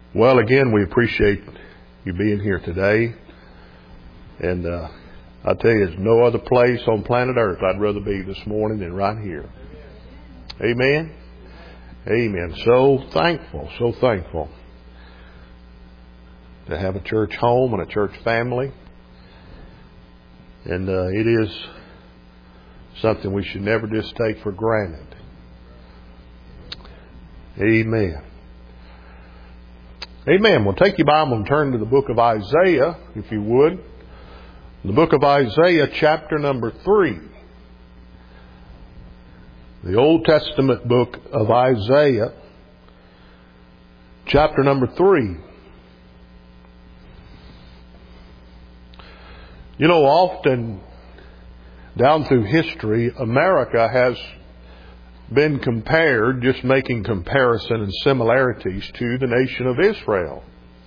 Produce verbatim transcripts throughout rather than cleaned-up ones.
Well, again, we appreciate you being here today. And uh, I tell you, there's no other place on planet Earth I'd rather be this morning than right here. Amen? Amen. So thankful, so thankful to have a church home and a church family. And uh, it is something we should never just take for granted. Amen. Amen. Well, take your Bible and turn to the book of Isaiah, if you would. The book of Isaiah, chapter number three. The Old Testament book of Isaiah, chapter number three. You know, often down through history, America has been compared, just making comparison and similarities to the nation of Israel.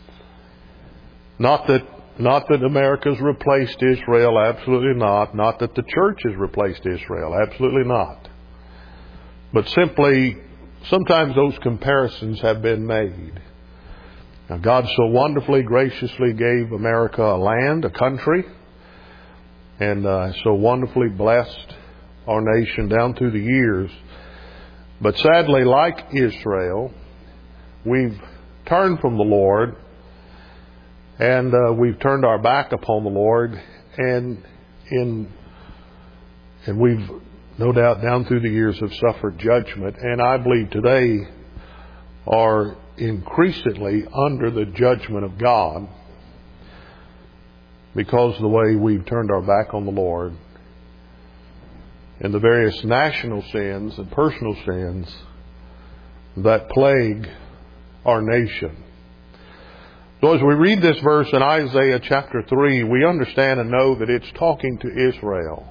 Not that, not that America's replaced Israel, absolutely not. Not that the church has replaced Israel, absolutely not. But simply, sometimes those comparisons have been made. Now, God so wonderfully, graciously gave America a land, a country, and uh, so wonderfully blessed our nation down through the years. But sadly, like Israel, we've turned from the Lord, and uh, we've turned our back upon the Lord, and in and we've no doubt down through the years have suffered judgment, and I believe today are increasingly under the judgment of God because of the way we've turned our back on the Lord and the various national sins and personal sins that plague our nation. So as we read this verse in Isaiah chapter three, we understand and know that it's talking to Israel.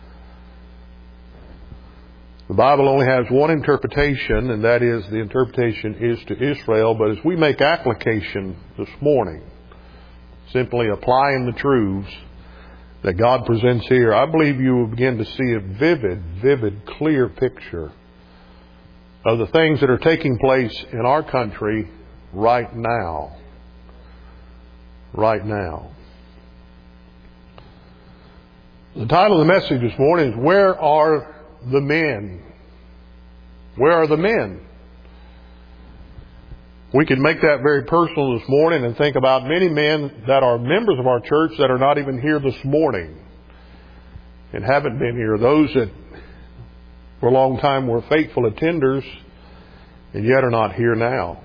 The Bible only has one interpretation, and that is the interpretation is to Israel. But as we make application this morning, simply applying the truths that God presents here, I believe you will begin to see a vivid, vivid, clear picture of the things that are taking place in our country right now. Right now. The title of the message this morning is, Where Are the Men? Where are the men? We can make that very personal this morning and think about many men that are members of our church that are not even here this morning and haven't been here. Those that for a long time were faithful attenders and yet are not here now.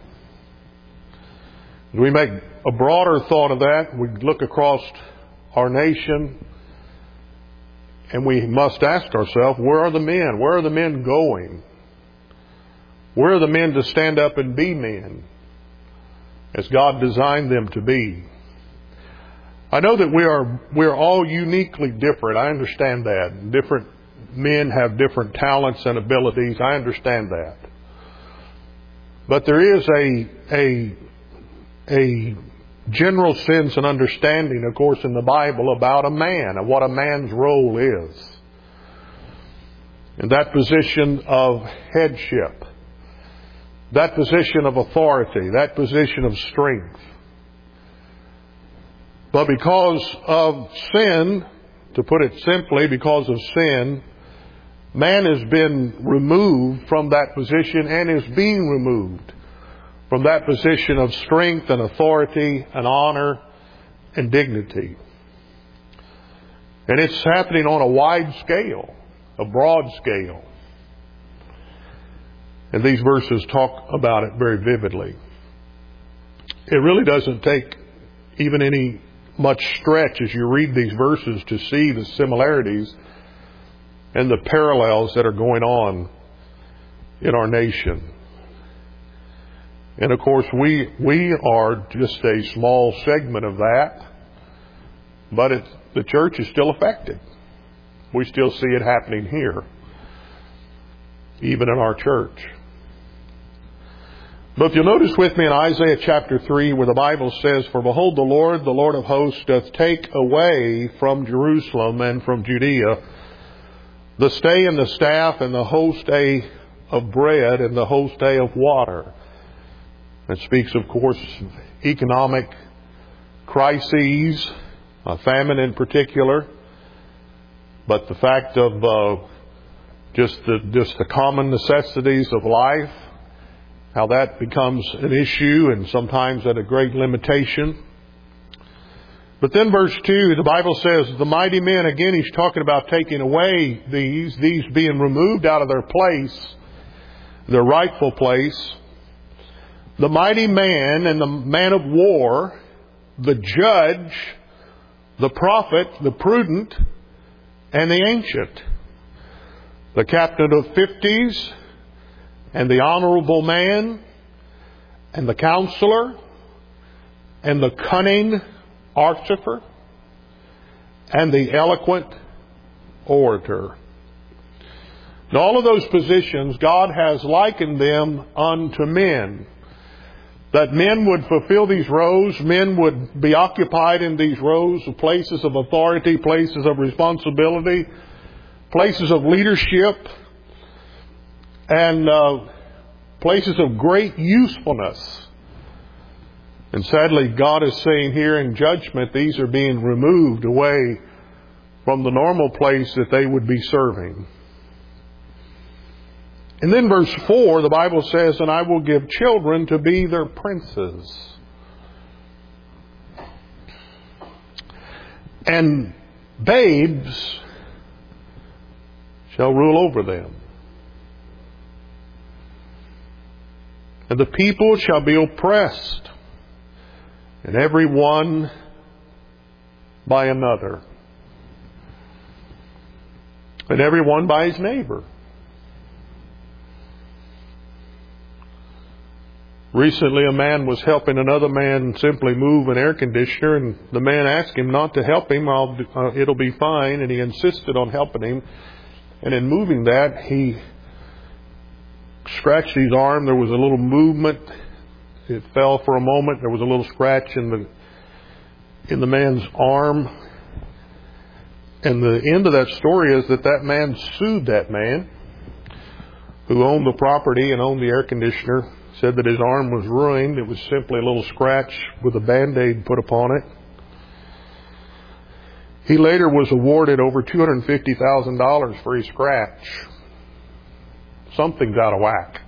As we make a broader thought of that, we look across our nation and we must ask ourselves, where are the men? Where are the men going? Where are the men to stand up and be men as God designed them to be? I know that we are we are all uniquely different. I understand that. Different men have different talents and abilities. I understand that. But there is a a a general sense and understanding, of course, in the Bible about a man and what a man's role is. And that position of headship, that position of authority, that position of strength. But because of sin, to put it simply, because of sin, man has been removed from that position and is being removed from that position of strength and authority and honor and dignity. And it's happening on a wide scale, a broad scale. And these verses talk about it very vividly. It really doesn't take even any much stretch as you read these verses to see the similarities and the parallels that are going on in our nation. And of course, we we are just a small segment of that, but it, the church is still affected. We still see it happening here, even in our church. But if you'll notice with me in Isaiah chapter three, where the Bible says, For behold, the Lord, the Lord of hosts, doth take away from Jerusalem and from Judea the stay and the staff and the host day of bread and the host day of water. It speaks, of course, of economic crises, a famine in particular, but the fact of uh, just the just the common necessities of life, how that becomes an issue and sometimes at a great limitation. But then verse two, the Bible says, the mighty men, again he's talking about taking away these, these being removed out of their place, their rightful place. The mighty man and the man of war, the judge, the prophet, the prudent, and the ancient. The captain of fifties, and the honorable man, and the counselor, and the cunning artificer, and the eloquent orator. In all of those positions, God has likened them unto men. That men would fulfill these roles, men would be occupied in these roles of places of authority, places of responsibility, places of leadership, and uh, places of great usefulness. And sadly, God is saying here in judgment, these are being removed away from the normal place that they would be serving. And then verse four, the Bible says, and I will give children to be their princes, and babes shall rule over them. And the people shall be oppressed, and every one by another, and every one by his neighbor. Recently, a man was helping another man simply move an air conditioner, and the man asked him not to help him. I'll, uh, it'll be fine, and he insisted on helping him. And in moving that, he scratched his arm. There was a little movement. It fell for a moment. There was a little scratch in the in the man's arm. And the end of that story is that that man sued that man who owned the property and owned the air conditioner. Said that his arm was ruined. It was simply a little scratch with a Band-Aid put upon it. He later was awarded over two hundred fifty thousand dollars for his scratch. Something's out of whack.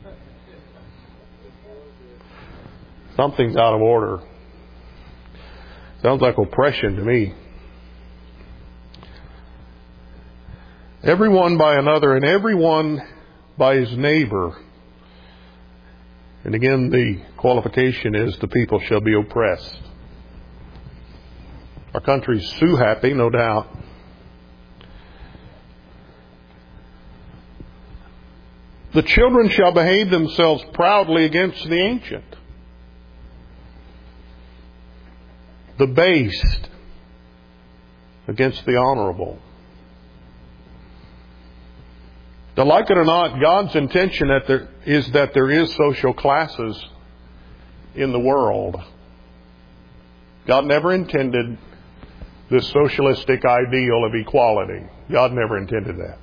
Something's out of order. Sounds like oppression to me. Everyone by another, and everyone by his neighbor. And again, the qualification is the people shall be oppressed. Our country's so happy, no doubt. The children shall behave themselves proudly against the ancient. The based against the honorable. Now, like it or not, God's intention that there is that there is social classes in the world. God never intended this socialistic ideal of equality. God never intended that.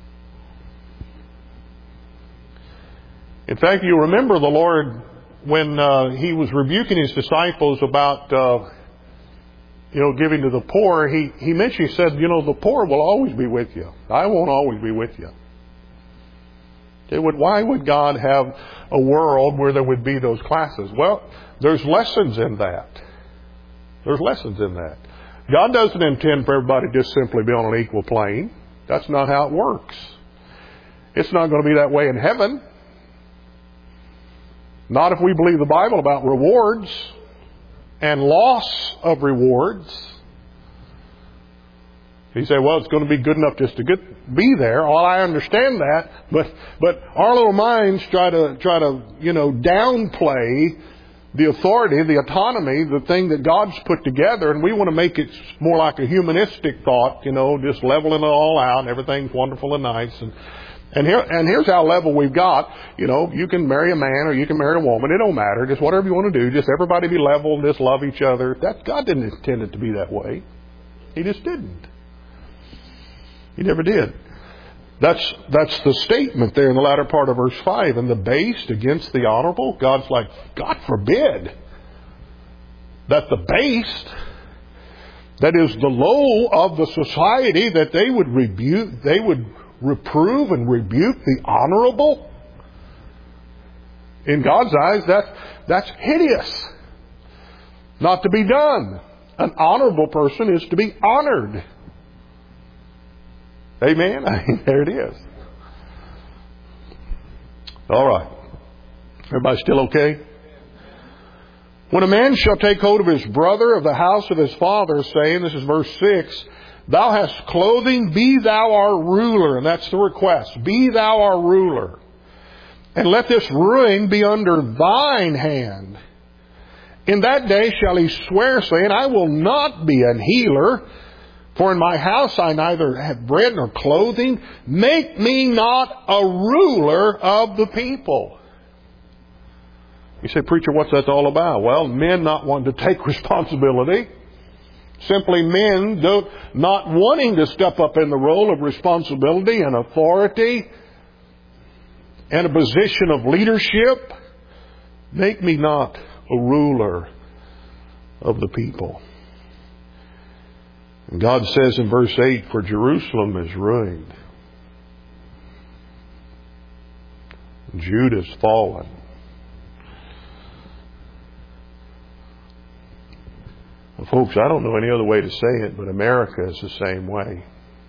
In fact, you remember the Lord when uh, He was rebuking His disciples about, uh, you know, giving to the poor. He, he mentioned, He said, you know, the poor will always be with you. I won't always be with you. It would, why would God have a world where there would be those classes? Well, there's lessons in that. There's lessons in that. God doesn't intend for everybody to just simply be on an equal plane. That's not how it works. It's not going to be that way in heaven. Not if we believe the Bible about rewards and loss of rewards. You say, well, it's going to be good enough just to get, be there. Well, I understand that, but but our little minds try to try to you know downplay the authority, the autonomy, the thing that God's put together, and we want to make it more like a humanistic thought, you know, just leveling it all out, and everything's wonderful and nice. And and here and here's how level we've got. You know, you can marry a man or you can marry a woman. It don't matter. Just whatever you want to do. Just everybody be level and just love each other. That God didn't intend it to be that way. He just didn't. He never did. That's, that's the statement there in the latter part of verse five. And the base against the honorable. God's like, God forbid that the base, that is the low of the society, that they would rebuke, they would reprove and rebuke the honorable. In God's eyes, that, that's hideous. Not to be done. An honorable person is to be honored. Amen? I mean, there it is. All right. Everybody still okay? When a man shall take hold of his brother of the house of his father, saying, this is verse six, thou hast clothing, be thou our ruler. And that's the request. Be thou our ruler. And let this ruin be under thine hand. In that day shall he swear, saying, I will not be an healer, for in my house I neither have bread nor clothing. Make me not a ruler of the people. You say, preacher, what's that all about? Well, men not wanting to take responsibility. Simply men don't, not wanting to step up in the role of responsibility and authority and a position of leadership. Make me not a ruler of the people. And God says in verse eight, for Jerusalem is ruined. Judah's fallen. Well, folks, I don't know any other way to say it, but America is the same way.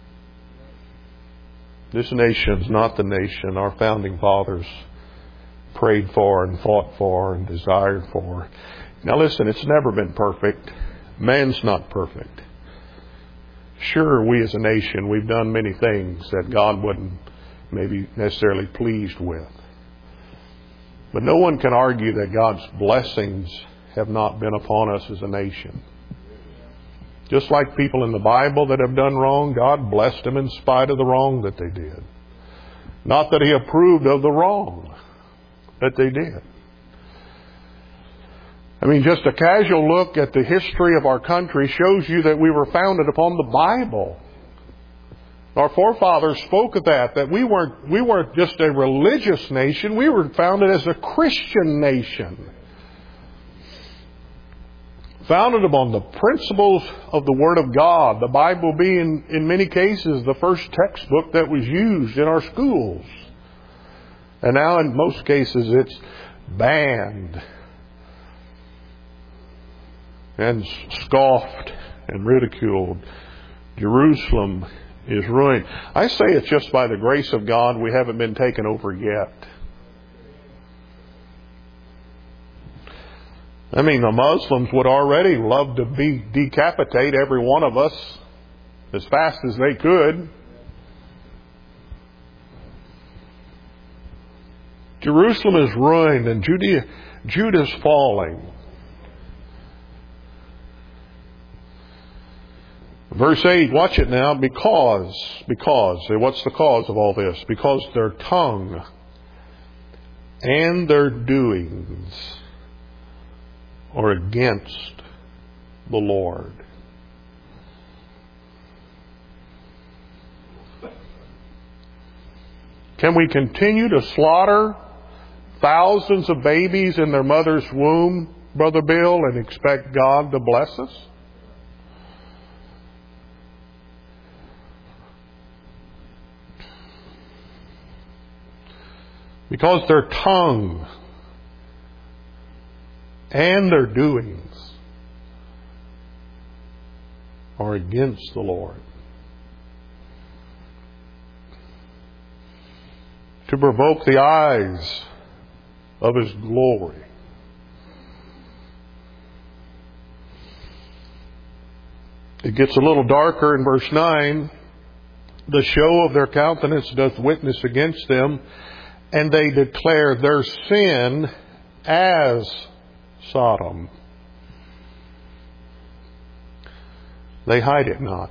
This nation's not the nation our founding fathers prayed for and fought for and desired for. Now listen, it's never been perfect. Man's not perfect. Sure, we as a nation, we've done many things that God wouldn't maybe necessarily pleased with. But no one can argue that God's blessings have not been upon us as a nation. Just like people in the Bible that have done wrong, God blessed them in spite of the wrong that they did. Not that He approved of the wrong that they did. I mean, just a casual look at the history of our country shows you that we were founded upon the Bible. Our forefathers spoke of that, that we weren't, we weren't just a religious nation, we were founded as a Christian nation. Founded upon the principles of the Word of God. The Bible being, in many cases, the first textbook that was used in our schools. And now in most cases it's banned and scoffed and ridiculed. Jerusalem is ruined. I say it's just by the grace of God we haven't been taken over yet. I mean, the Muslims would already love to be decapitate every one of us as fast as they could. Jerusalem is ruined and Judea, Judah's falling. Verse eight, watch it now. Because, because, what's the cause of all this? Because their tongue and their doings are against the Lord. Can we continue to slaughter thousands of babies in their mother's womb, Brother Bill, and expect God to bless us? Because their tongue and their doings are against the Lord. To provoke the eyes of His glory. It gets a little darker in verse nine. The show of their countenance doth witness against them, and they declare their sin as Sodom. They hide it not.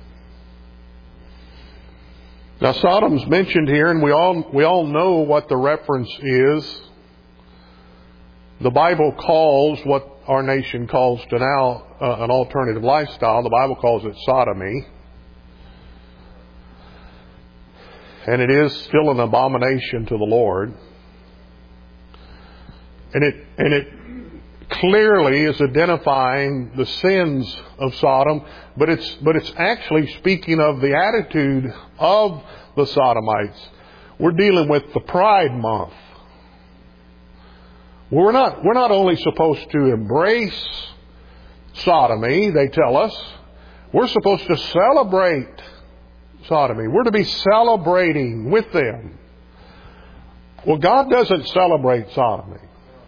Now Sodom's mentioned here, and we all we all know what the reference is. The Bible calls what our nation calls to now uh, an alternative lifestyle. The Bible calls it sodomy. And it is still an abomination to the Lord. And it, and it clearly is identifying the sins of Sodom, but it's, but it's actually speaking of the attitude of the Sodomites. We're dealing with the Pride Month. We're not, we're not only supposed to embrace sodomy, they tell us, we're supposed to celebrate sodomy. We're to be celebrating with them. Well, God doesn't celebrate sodomy.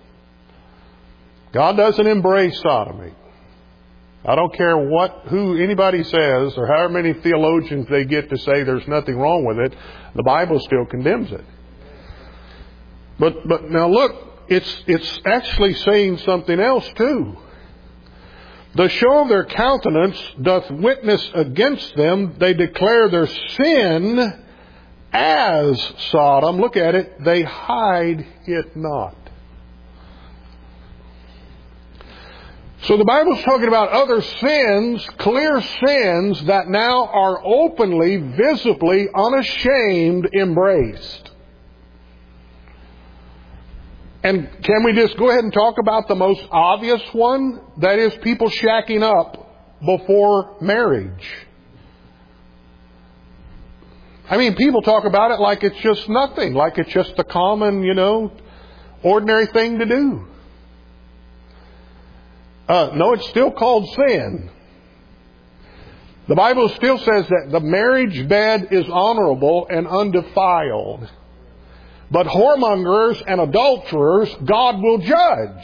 God doesn't embrace sodomy. I don't care what, who anybody says or however many theologians they get to say there's nothing wrong with it. The Bible still condemns it. But, but now look, it's, it's actually saying something else too. The show of their countenance doth witness against them. They declare their sin as Sodom. Look at it. They hide it not. So the Bible's talking about other sins, clear sins that now are openly, visibly, unashamed, embraced. And can we just go ahead and talk about the most obvious one? That is people shacking up before marriage. I mean, people talk about it like it's just nothing, like it's just a common, you know, ordinary thing to do. Uh, no, it's still called sin. The Bible still says that the marriage bed is honorable and undefiled. But whoremongers and adulterers, God will judge.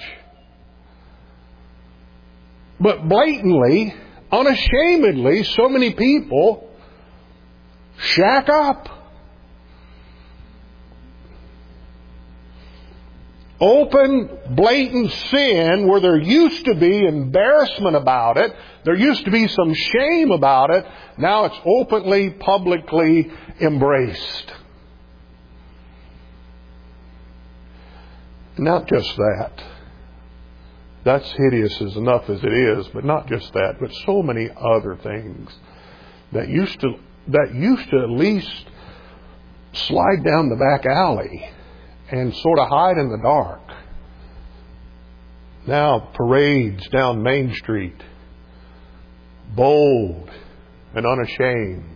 But blatantly, unashamedly, so many people shack up. Open, blatant sin where there used to be embarrassment about it, there used to be some shame about it, now it's openly, publicly embraced. Not just that. That's hideous as enough as it is, but not just that, but so many other things that used to that used to at least slide down the back alley and sort of hide in the dark. Now parades down Main Street, bold and unashamed.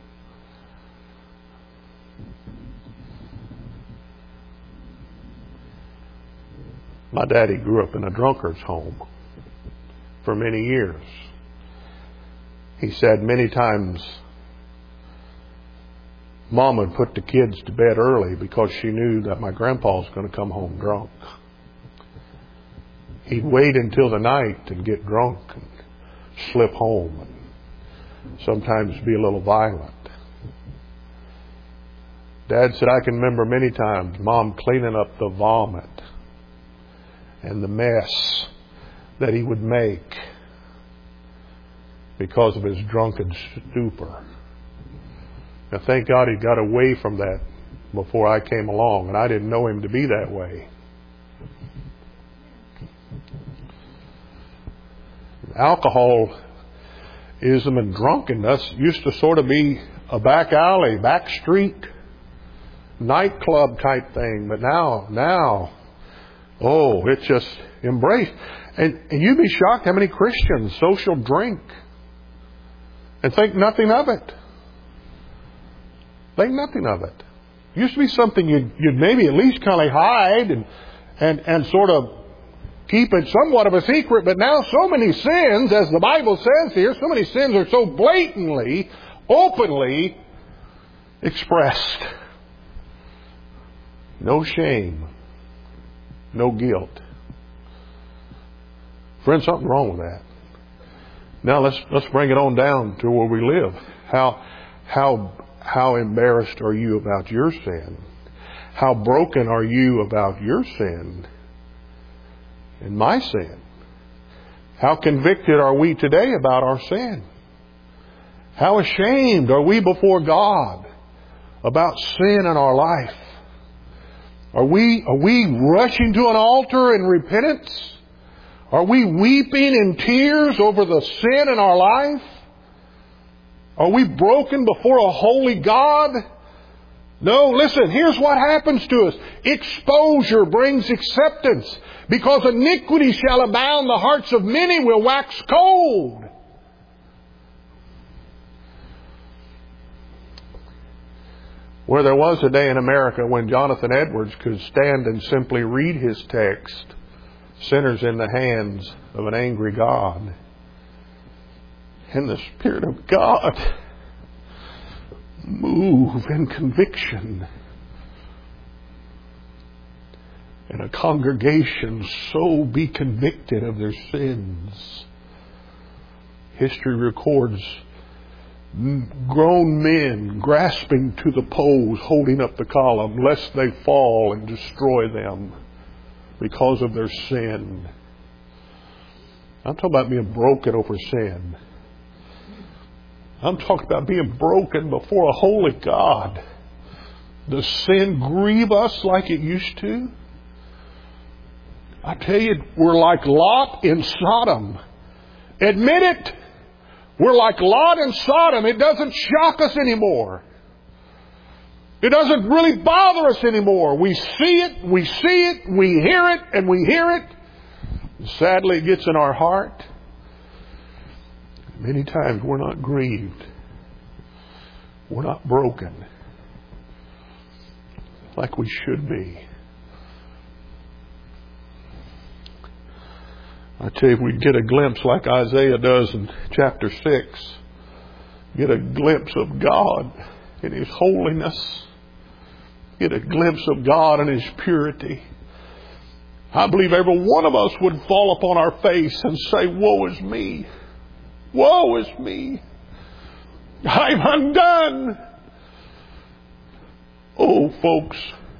My daddy grew up in a drunkard's home for many years. He said many times Mom would put the kids to bed early because she knew that my grandpa was going to come home drunk. He'd wait until the night and get drunk and slip home and sometimes be a little violent. Dad said, I can remember many times Mom cleaning up the vomit and the mess that he would make because of his drunken stupor. Now, thank God he got away from that before I came along, and I didn't know him to be that way. Alcoholism and drunkenness used to sort of be a back alley, back street, nightclub type thing, but now, now, oh, it's just embraced. And, and you'd be shocked how many Christians social drink and think nothing of it. Think nothing of it. It used to be something you'd, you'd maybe at least kind of hide and, and, and sort of keep it somewhat of a secret. But now so many sins, as the Bible says here, so many sins are so blatantly, openly expressed. No shame. No guilt. Friends, something wrong with that. Now let's let's bring it on down to where we live. How how how embarrassed are you about your sin? How broken are you about your sin and my sin? How convicted are we today about our sin? How ashamed are we before God about sin in our life? Are we, are we rushing to an altar in repentance? Are we weeping in tears over the sin in our life? Are we broken before a holy God No, listen, here's what happens to us. Exposure brings acceptance. Because iniquity shall abound, the hearts of many will wax cold. Where there was a day in America when Jonathan Edwards could stand and simply read his text, sinners in the hands of an angry God. And the Spirit of God move in conviction. And a congregation so be convicted of their sins. History records grown men grasping to the poles, holding up the column, lest they fall and destroy them because of their sin. I'm talking about being broken over sin. I'm talking about being broken before a holy God. Does sin grieve us like it used to? I tell you, we're like Lot in Sodom. Admit it. We're like Lot in Sodom. It doesn't shock us anymore. It doesn't really bother us anymore. We see it, we see it, we hear it, and we hear it. And sadly, it gets in our heart. Many times we're not grieved. We're not broken like we should be. I tell you, if we get a glimpse like Isaiah does in chapter six, get a glimpse of God in His holiness, get a glimpse of God in His purity, I believe every one of us would fall upon our face and say, woe is me. Woe is me. I'm undone. Oh, folks,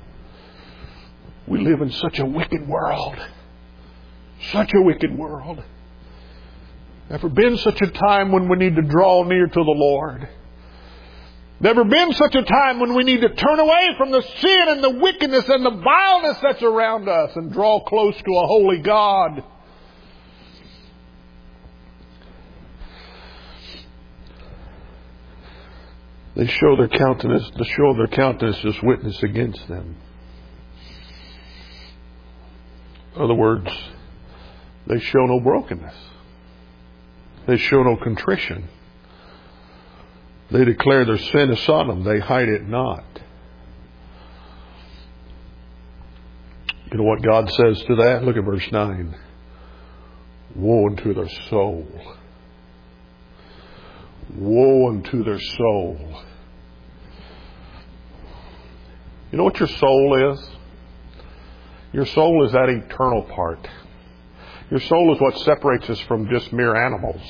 we live in such a wicked world. Such a wicked world. Never been such a time when we need to draw near to the Lord. Never been such a time when we need to turn away from the sin and the wickedness and the vileness that's around us and draw close to a holy God. They show their countenance, the show of their countenance is witness against them. In other words, they show no brokenness. They show no contrition. They declare their sin is Sodom. They hide it not. You know what God says to that? Look at verse nine. Woe unto their soul. Woe unto their soul. You know what your soul is? Your soul is that eternal part. Your soul is what separates us from just mere animals.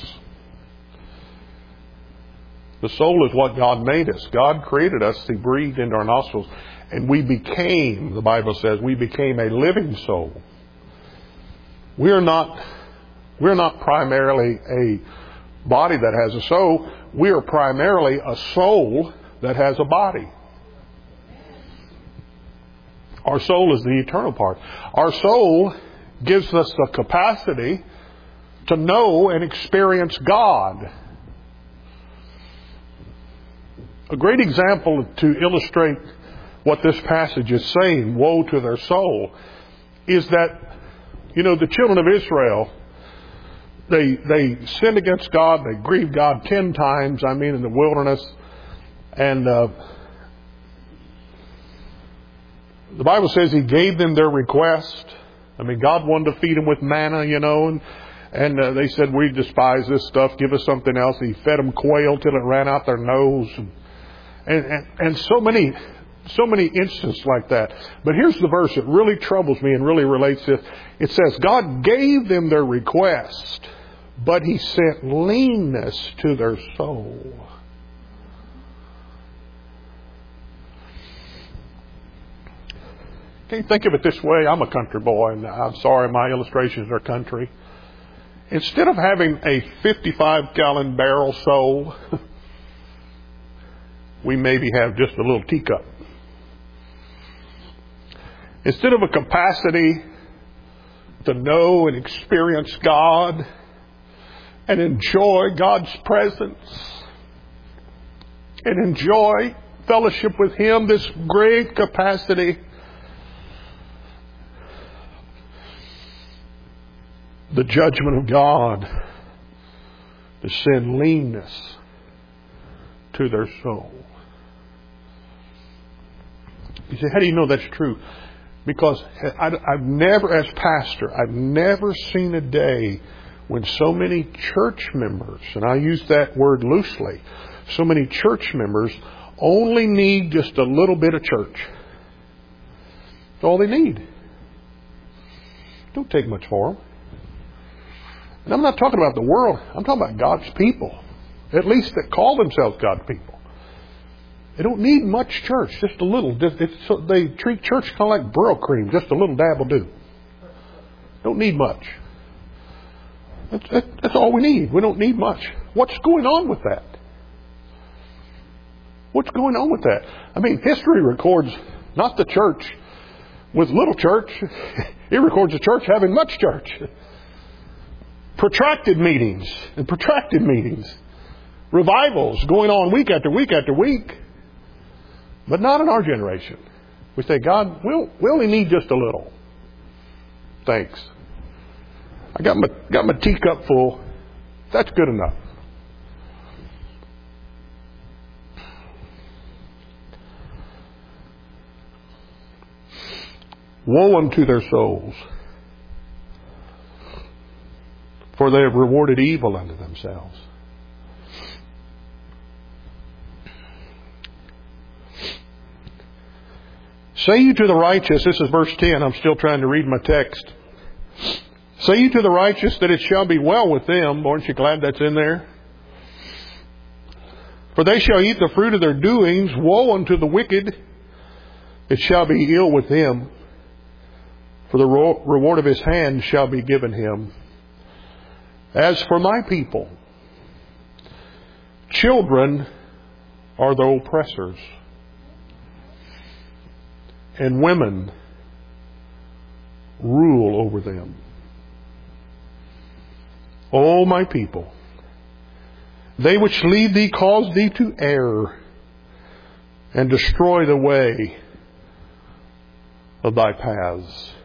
The soul is what God made us. God created us. He breathed into our nostrils. And we became, the Bible says, we became a living soul. We are not, we're not primarily a body that has a soul. We are primarily a soul that has a body. Our soul is the eternal part. Our soul gives us the capacity to know and experience God. A great example to illustrate what this passage is saying, woe to their soul, is that, you know, the children of Israel, they they sinned against God, they grieved God ten times, I mean, in the wilderness. And uh, the Bible says He gave them their request. I mean, God wanted to feed them with manna, you know, and, and uh, they said, we despise this stuff, give us something else. He fed them quail till it ran out their nose. And, and, and, and so many, so many instances like that. But here's the verse that really troubles me and really relates to it. It says, God gave them their request, but He sent leanness to their soul. Can you think of it this way? I'm a country boy, and I'm sorry my illustrations are country. Instead of having a fifty-five gallon barrel soul, we maybe have just a little teacup. Instead of a capacity to know and experience God and enjoy God's presence and enjoy fellowship with Him, this great capacity. The judgment of God to send leanness to their soul. You say, how do you know that's true? Because I've never, as pastor, I've never seen a day when so many church members, and I use that word loosely, so many church members only need just a little bit of church. That's all they need. Don't take much for them. And I'm not talking about the world. I'm talking about God's people. At least that call themselves God's people. They don't need much church. Just a little. It's, they treat church kind of like burro cream. Just a little dab will do. Don't need much. That's, that's all we need. We don't need much. What's going on with that? What's going on with that? I mean, history records not the church with little church. It records the church having much church. Protracted meetings and protracted meetings. Revivals going on week after week after week. But not in our generation. We say, God, we'll, we only need just a little. Thanks. I got my, got my teacup full. That's good enough. Woe unto their souls, for they have rewarded evil unto themselves. Say you to the righteous, this is verse ten, I'm still trying to read my text. Say you to the righteous that it shall be well with them. Aren't you glad that's in there? For they shall eat the fruit of their doings. Woe unto the wicked, it shall be ill with him. For the reward of his hand shall be given him. As for my people, children are the oppressors, and women rule over them. O my people, they which lead thee cause thee to err, and destroy the way of thy paths.